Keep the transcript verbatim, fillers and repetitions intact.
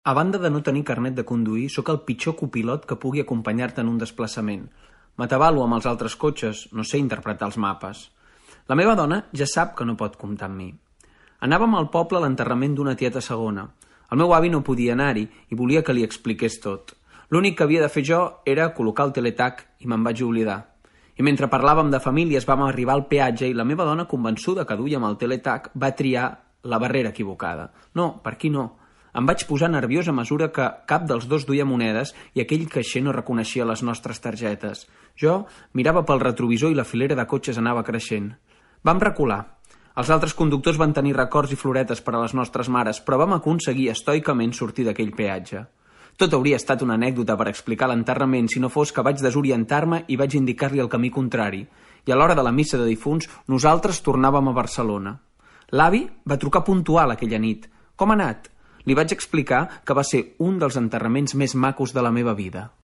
A banda de no tenir carnet de conduir, sóc el pitjor copilot que pugui acompanyar-te en un desplaçament. M'atabalo amb els altres cotxes, no sé interpretar els mapes. La meva dona ja sap que no pot comptar amb mi. Anàvem al poble a l'enterrament d'una tieta segona. El meu avi no podia anar-hi i volia que li expliqués tot. L'únic que havia de fer jo era col·locar el teletac i me'n vaig oblidar. I mentre parlàvem de famílies vam arribar al peatge i la meva dona, convençuda que duia amb el teletac, va triar la barrera equivocada. No, per aquí no. Em vaig posar nerviós a mesura que cap dels dos duia monedes i aquell caixer no reconeixia les nostres targetes. Jo mirava pel retrovisor i la filera de cotxes anava creixent. Vam recular. Els altres conductors van tenir records i floretes per a les nostres mares, però vam aconseguir estoicament sortir d'aquell peatge. Tot hauria estat una anècdota per explicar l'enterrament si no fos que vaig desorientar-me i vaig indicar-li el camí contrari. I a l'hora de la missa de difunts, nosaltres tornàvem a Barcelona. L'avi va trucar puntual aquella nit. Com ha anat? Li vaig explicar que va ser un dels enterraments més macos de la meva vida.